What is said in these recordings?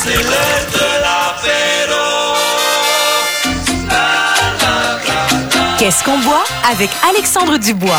c'est l'heure de l'apéro. Qu'est-ce qu'on boit avec Alexandre Dubois?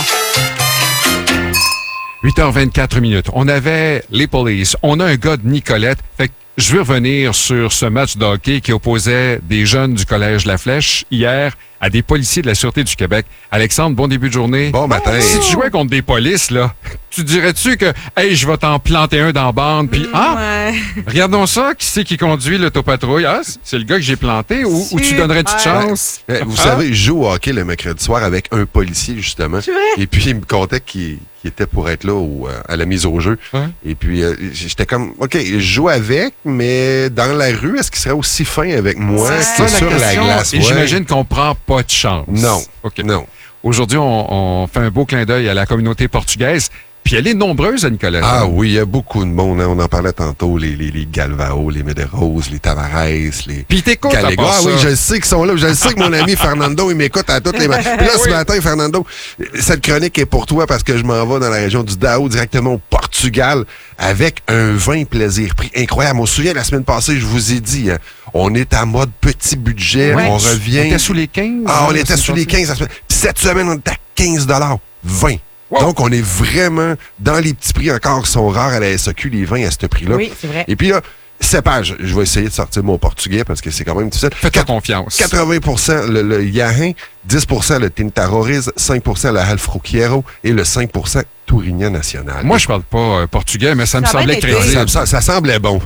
8h24 minutes. On avait les Police. On a un gars de Nicolette. Fait que je veux revenir sur ce match de hockey qui opposait des jeunes du Collège La Flèche hier à des policiers de la Sûreté du Québec. Alexandre, bon début de journée. Bon matin. Si tu jouais contre des polices, là, tu dirais-tu que, hey, je vais t'en planter un dans la bande, puis regardons ça, qui c'est qui conduit l'autopatrouille? Ah, c'est le gars que j'ai planté, ou tu donnerais une petite chance? Vous savez, je joue au hockey le mercredi soir avec un policier, justement. C'est vrai? Et puis, il me contait qu'il était pour être là à la mise au jeu. Ouais. Et puis, j'étais comme, OK, je joue avec, mais dans la rue, est-ce qu'il serait aussi fin avec moi que sur la glace? Et j'imagine qu'on prend pas de chance. Non. OK. Non. Aujourd'hui, on fait un beau clin d'œil à la communauté portugaise. Puis elle est nombreuse à Nicolette. Ah oui, il y a beaucoup de monde. Hein. On en parlait tantôt, les Galvao, les Medeiros, les Tavares, les Puis t'écoutes à Gallagher. part Ah ça. oui, je sais qu'ils sont là. Je sais que mon ami Fernando, il m'écoute à toutes les matins. Puis là, ce matin, Fernando, cette chronique est pour toi parce que je m'en vais dans la région du Dao, directement au Portugal, avec un vin plaisir prix incroyable. On se souvient, la semaine passée, je vous ai dit, hein, on est en mode petit budget, Ouais. on revient. On était sous les 15. Ah, on était sous les 15 la semaine. Puis cette semaine, on est à 15 $, 20. Wow. Donc, on est vraiment dans les petits prix encore qui sont rares à la SAQ, les vins à ce prix-là. Oui, c'est vrai. Et puis là, cépage, je vais essayer de sortir mon portugais parce que c'est quand même difficile. Fais-toi confiance. 80 le Yahin, 10 le Tintaroriz, 5 le Halfrouquiero et le 5 Tourignan National. Moi, je parle pas portugais, mais ça me Ça va semblait être crédible. Ça semblait bon.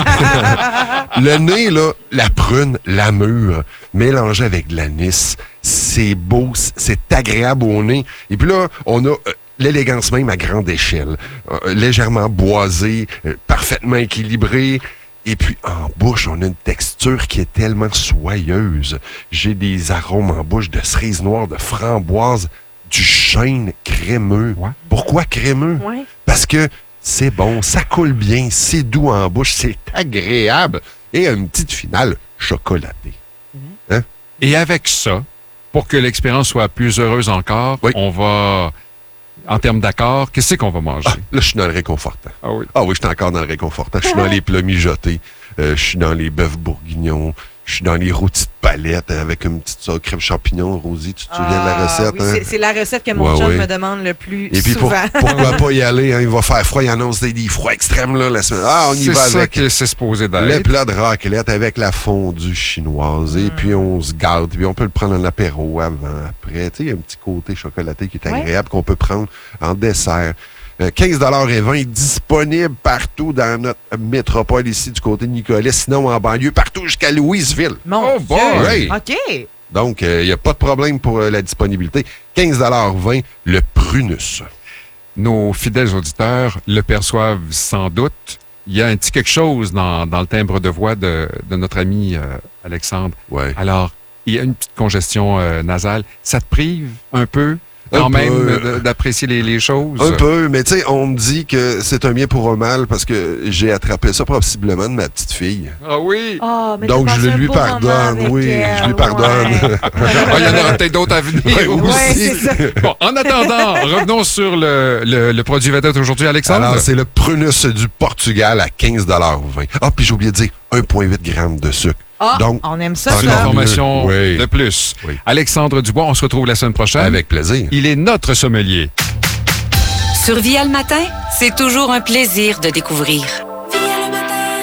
Le nez, là, la prune, la mûre, mélangé avec de l'anis, c'est beau, c'est agréable au nez. Et puis là, on a l'élégance même à grande échelle. Légèrement boisé, parfaitement équilibré. Et puis, en bouche, on a une texture qui est tellement soyeuse. J'ai des arômes en bouche de cerises noires, de framboise, du chêne crémeux. Ouais. Pourquoi crémeux? Ouais. Parce que c'est bon, ça coule bien, c'est doux en bouche, c'est agréable. Et une petite finale chocolatée. Et avec ça, pour que l'expérience soit plus heureuse encore, Oui. on va, en termes d'accord, qu'est-ce qu'on va manger? Là, je suis dans le réconfortant. Ah oui. Ah oui, je suis encore dans le réconfortant. Je suis dans les plats mijotés. Je suis dans les bœufs bourguignons. Je suis dans les rôtis de palette avec une petite sauce crème champignon. Rosie, tu te souviens de la recette? Oui, hein? c'est la recette que mon Ouais, chum ouais. me demande le plus Et puis, souvent. pourquoi pas y aller? Hein? Il va faire froid. Il annonce des froids extrêmes là, la semaine. Ah, on y C'est va ça avec que c'est supposé le d'être. plat de raclette avec la fondue chinoise. Et puis, on se gâte. Puis, on peut le prendre en apéro avant, après. Tu sais, il y a un petit côté chocolaté qui est agréable qu'on peut prendre en dessert. 15 et 20 disponible partout dans notre métropole ici du côté de Nicolet, sinon en banlieue, partout jusqu'à Louisville. Mon Oh Dieu! boy! OK. Donc, il n'y a pas de problème pour la disponibilité. 15 20 le Prunus. Nos fidèles auditeurs le perçoivent sans doute. Il y a un petit quelque chose dans le timbre de voix de notre ami Alexandre. Ouais. Alors, il y a une petite congestion nasale. Ça te prive un peu, Un quand même, peu. d'apprécier les choses? Un peu, mais tu sais, on me dit que c'est un bien pour un mal parce que j'ai attrapé ça possiblement de ma petite fille. Ah oui? Oh, mais Donc, t'as je passé un lui beau moment pardonne. avec Oui, elle, je lui pardonne. ouais. Ah, il y en aura peut-être d'autres à venir Ouais, aussi. Ouais, c'est ça. Bon, en attendant, revenons sur le produit vedette aujourd'hui, Alexandre. Alors, c'est le Prunus du Portugal à 15 20. Ah, puis j'ai oublié de dire 1,8 g de sucre. Ah, Donc, on aime ça, c'est une ça. information Oui. de plus. Oui. Alexandre Dubois, on se retrouve la semaine prochaine. avec plaisir. Il est notre sommelier. Sur Via le matin, c'est toujours un plaisir de découvrir.